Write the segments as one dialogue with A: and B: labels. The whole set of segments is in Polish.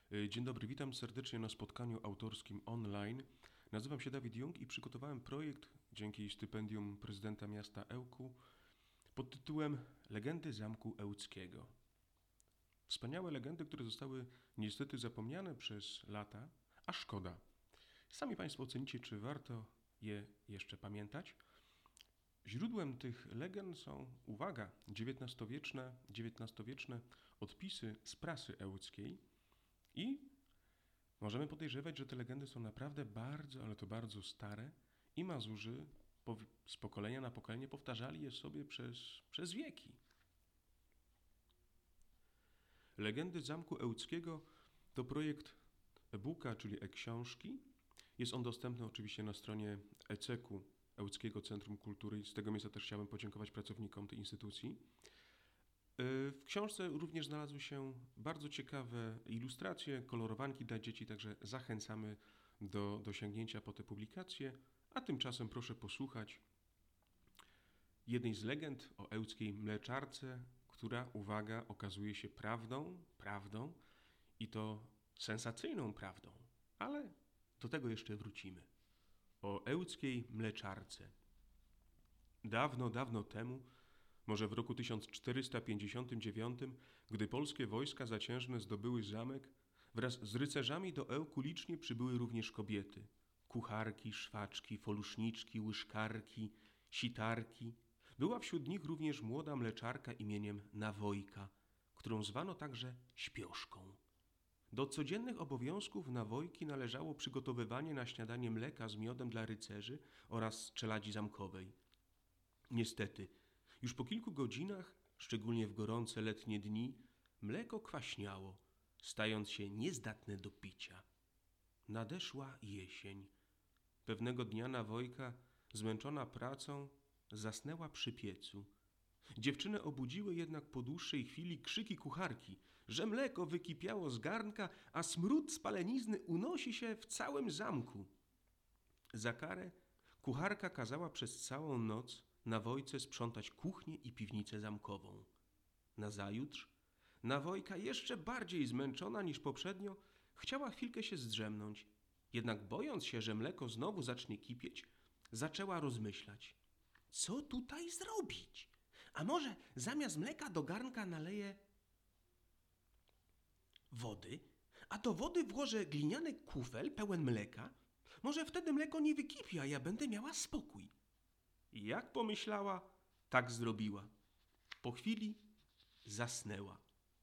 A: Dzień dobry, witam serdecznie na spotkaniu autorskim online. Nazywam się Dawid Jung i przygotowałem projekt dzięki stypendium prezydenta miasta Ełku pod tytułem Legendy Zamku Ełckiego. Wspaniałe legendy, które zostały niestety zapomniane przez lata, a szkoda. Sami Państwo ocenicie, czy warto je jeszcze pamiętać. Źródłem tych legend są, uwaga, XIX-wieczne odpisy z prasy ełckiej i możemy podejrzewać, że te legendy są naprawdę bardzo, ale to bardzo stare i Mazurzy z pokolenia na pokolenie powtarzali je sobie przez wieki. Legendy Zamku Ełckiego to projekt e-booka, czyli e-książki. Jest on dostępny oczywiście na stronie ECEK-u, Ełckiego Centrum Kultury. Z tego miejsca też chciałbym podziękować pracownikom tej instytucji. W książce również znalazły się bardzo ciekawe ilustracje, kolorowanki dla dzieci, także zachęcamy do sięgnięcia po te publikacje, a tymczasem proszę posłuchać jednej z legend o ełckiej mleczarce, która, uwaga, okazuje się prawdą i to sensacyjną prawdą, ale do tego jeszcze wrócimy. O ełckiej mleczarce. Dawno, dawno temu, może w roku 1459, gdy polskie wojska zaciężne zdobyły zamek, wraz z rycerzami do Ełku licznie przybyły również kobiety. Kucharki, szwaczki, foluszniczki, łyżkarki, sitarki. Była wśród nich również młoda mleczarka imieniem Nawojka, którą zwano także Śpioszką. Do codziennych obowiązków Nawojki należało przygotowywanie na śniadanie mleka z miodem dla rycerzy oraz czeladzi zamkowej. Niestety, już po kilku godzinach, szczególnie w gorące letnie dni, mleko kwaśniało, stając się niezdatne do picia. Nadeszła jesień. Pewnego dnia Nawojka, zmęczona pracą, zasnęła przy piecu. Dziewczynę obudziły jednak po dłuższej chwili krzyki kucharki, że mleko wykipiało z garnka, a smród spalenizny unosi się w całym zamku. Za karę kucharka kazała przez całą noc Nawojce sprzątać kuchnię i piwnicę zamkową. Nazajutrz Nawojka, jeszcze bardziej zmęczona niż poprzednio, chciała chwilkę się zdrzemnąć. Jednak bojąc się, że mleko znowu zacznie kipieć, zaczęła rozmyślać. Co tutaj zrobić? A może zamiast mleka do garnka naleję wody, a do wody włożę gliniany kufel pełen mleka? Może wtedy mleko nie wykipi, a ja będę miała spokój. I jak pomyślała, tak zrobiła. Po chwili zasnęła.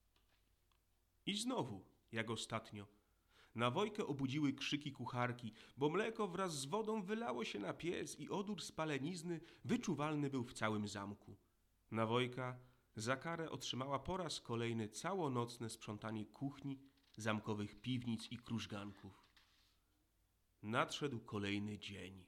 A: I znowu, jak ostatnio, Nawojkę obudziły krzyki kucharki, bo mleko wraz z wodą wylało się na piec i odór spalenizny wyczuwalny był w całym zamku. Nawojka za karę otrzymała po raz kolejny całonocne sprzątanie kuchni, zamkowych piwnic i krużganków. Nadszedł kolejny dzień.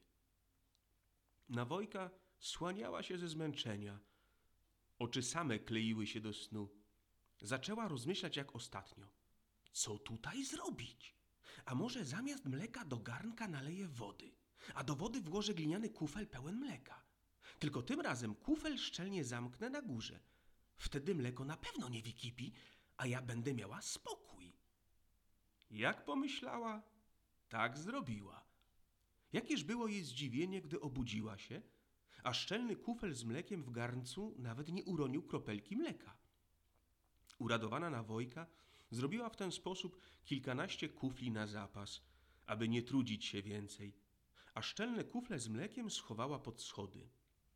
A: Nawojka słaniała się ze zmęczenia. Oczy same kleiły się do snu. Zaczęła rozmyślać jak ostatnio. Co tutaj zrobić? A może zamiast mleka do garnka naleję wody, a do wody włożę gliniany kufel pełen mleka. Tylko tym razem kufel szczelnie zamknę na górze. Wtedy mleko na pewno nie wykipi, a ja będę miała spokój. Jak pomyślała, tak zrobiła. Jakież było jej zdziwienie, gdy obudziła się, a szczelny kufel z mlekiem w garncu nawet nie uronił kropelki mleka. Uradowana Nawojka zrobiła w ten sposób kilkanaście kufli na zapas, aby nie trudzić się więcej, a szczelne kufle z mlekiem schowała pod schody.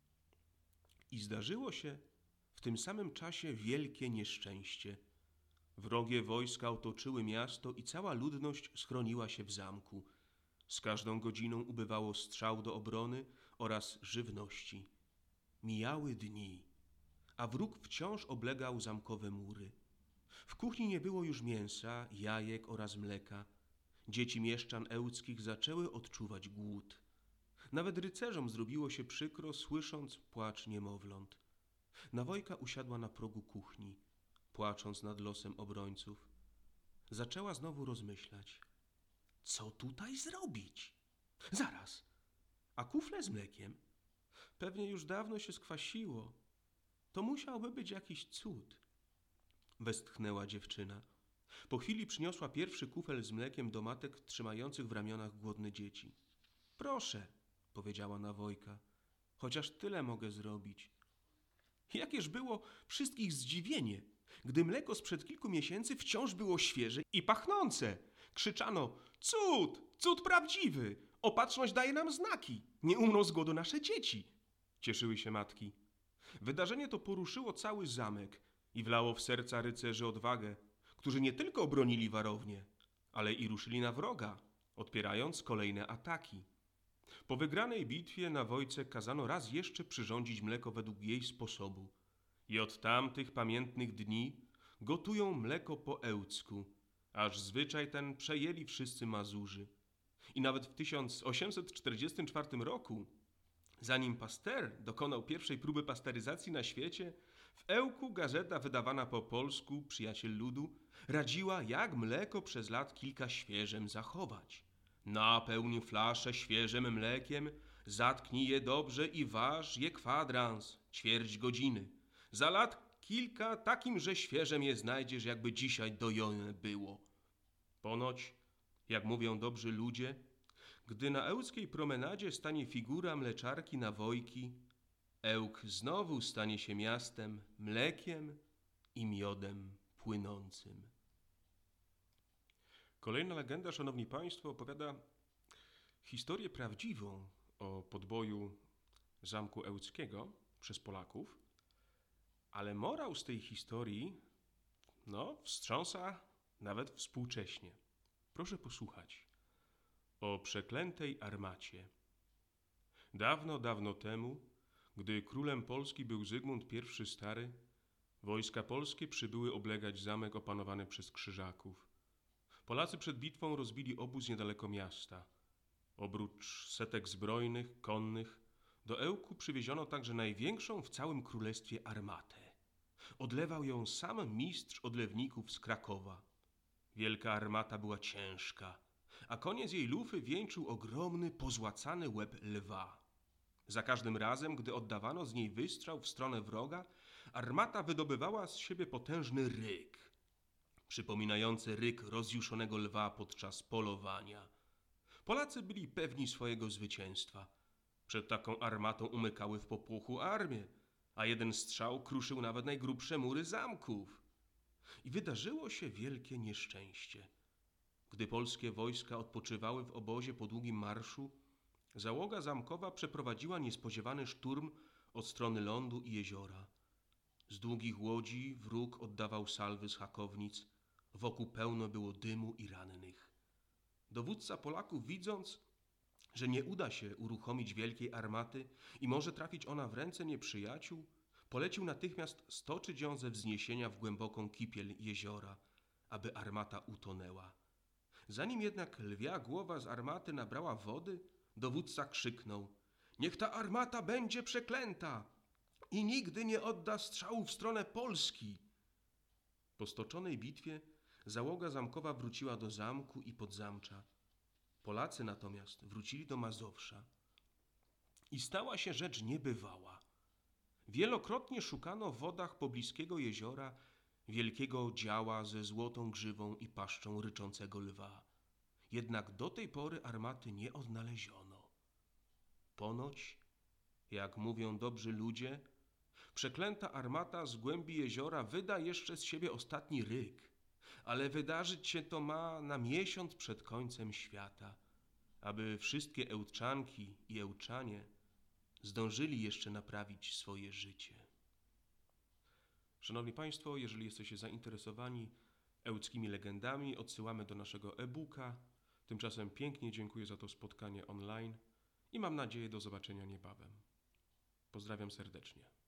A: I zdarzyło się w tym samym czasie wielkie nieszczęście. Wrogie wojska otoczyły miasto i cała ludność schroniła się w zamku. Z każdą godziną ubywało strzał do obrony oraz żywności. Mijały dni, a wróg wciąż oblegał zamkowe mury. W kuchni nie było już mięsa, jajek oraz mleka. Dzieci mieszczan ełckich zaczęły odczuwać głód. Nawet rycerzom zrobiło się przykro, słysząc płacz niemowląt. Nawojka usiadła na progu kuchni, płacząc nad losem obrońców. Zaczęła znowu rozmyślać. Co tutaj zrobić? Zaraz, a kufle z mlekiem? Pewnie już dawno się skwasiło. To musiałby być jakiś cud. Westchnęła dziewczyna. Po chwili przyniosła pierwszy kufel z mlekiem do matek trzymających w ramionach głodne dzieci. Proszę, powiedziała na Wojka, chociaż tyle mogę zrobić. Jakież było wszystkich zdziwienie, gdy mleko sprzed kilku miesięcy wciąż było świeże i pachnące. Krzyczano: cud, cud prawdziwy, opatrzność daje nam znaki, nie umrą z głodu nasze dzieci. Cieszyły się matki. Wydarzenie to poruszyło cały zamek i wlało w serca rycerzy odwagę, którzy nie tylko obronili warownię, ale i ruszyli na wroga, odpierając kolejne ataki. Po wygranej bitwie na Wojce kazano raz jeszcze przyrządzić mleko według jej sposobu i od tamtych pamiętnych dni gotują mleko po ełcku, aż zwyczaj ten przejęli wszyscy Mazurzy. I nawet w 1844 roku, zanim Pasteur dokonał pierwszej próby pasteryzacji na świecie, w Ełku gazeta wydawana po polsku, Przyjaciel Ludu, radziła, jak mleko przez lat kilka świeżem zachować. Napełń flaszę świeżym mlekiem, zatknij je dobrze i waż je kwadrans, ćwierć godziny. Za lat kilka takimże świeżem je znajdziesz, jakby dzisiaj dojone było. Ponoć, jak mówią dobrzy ludzie, gdy na ełckiej promenadzie stanie figura mleczarki na Wojki, Ełk znowu stanie się miastem mlekiem i miodem płynącym. Kolejna legenda, szanowni państwo, opowiada historię prawdziwą o podboju Zamku Ełckiego przez Polaków, ale morał z tej historii, wstrząsa nawet współcześnie. Proszę posłuchać. O przeklętej armacie. Dawno, dawno temu, gdy królem Polski był Zygmunt I Stary, wojska polskie przybyły oblegać zamek opanowany przez Krzyżaków. Polacy przed bitwą rozbili obóz niedaleko miasta. Oprócz setek zbrojnych, konnych, do Ełku przywieziono także największą w całym królestwie armatę. Odlewał ją sam mistrz odlewników z Krakowa. Wielka armata była ciężka, a koniec jej lufy wieńczył ogromny, pozłacany łeb lwa. Za każdym razem, gdy oddawano z niej wystrzał w stronę wroga, armata wydobywała z siebie potężny ryk, przypominający ryk rozjuszonego lwa podczas polowania. Polacy byli pewni swojego zwycięstwa. Przed taką armatą umykały w popłochu armię, a jeden strzał kruszył nawet najgrubsze mury zamków. I wydarzyło się wielkie nieszczęście. Gdy polskie wojska odpoczywały w obozie po długim marszu, załoga zamkowa przeprowadziła niespodziewany szturm od strony lądu i jeziora. Z długich łodzi wróg oddawał salwy z hakownic, wokół pełno było dymu i rannych. Dowódca Polaków, widząc, że nie uda się uruchomić wielkiej armaty i może trafić ona w ręce nieprzyjaciół, polecił natychmiast stoczyć ją ze wzniesienia w głęboką kipiel jeziora, aby armata utonęła. Zanim jednak lwia głowa z armaty nabrała wody, dowódca krzyknął: niech ta armata będzie przeklęta i nigdy nie odda strzału w stronę Polski. Po stoczonej bitwie załoga zamkowa wróciła do zamku i podzamcza. Polacy natomiast wrócili do Mazowsza. I stała się rzecz niebywała. Wielokrotnie szukano w wodach pobliskiego jeziora wielkiego działa ze złotą grzywą i paszczą ryczącego lwa. Jednak do tej pory armaty nie odnaleziono. Ponoć, jak mówią dobrzy ludzie, przeklęta armata z głębi jeziora wyda jeszcze z siebie ostatni ryk, ale wydarzyć się to ma na miesiąc przed końcem świata, aby wszystkie Ełczanki i Ełczanie zdążyli jeszcze naprawić swoje życie. Szanowni Państwo, jeżeli jesteście zainteresowani ełckimi legendami, odsyłamy do naszego e-booka. Tymczasem pięknie dziękuję za to spotkanie online i mam nadzieję do zobaczenia niebawem. Pozdrawiam serdecznie.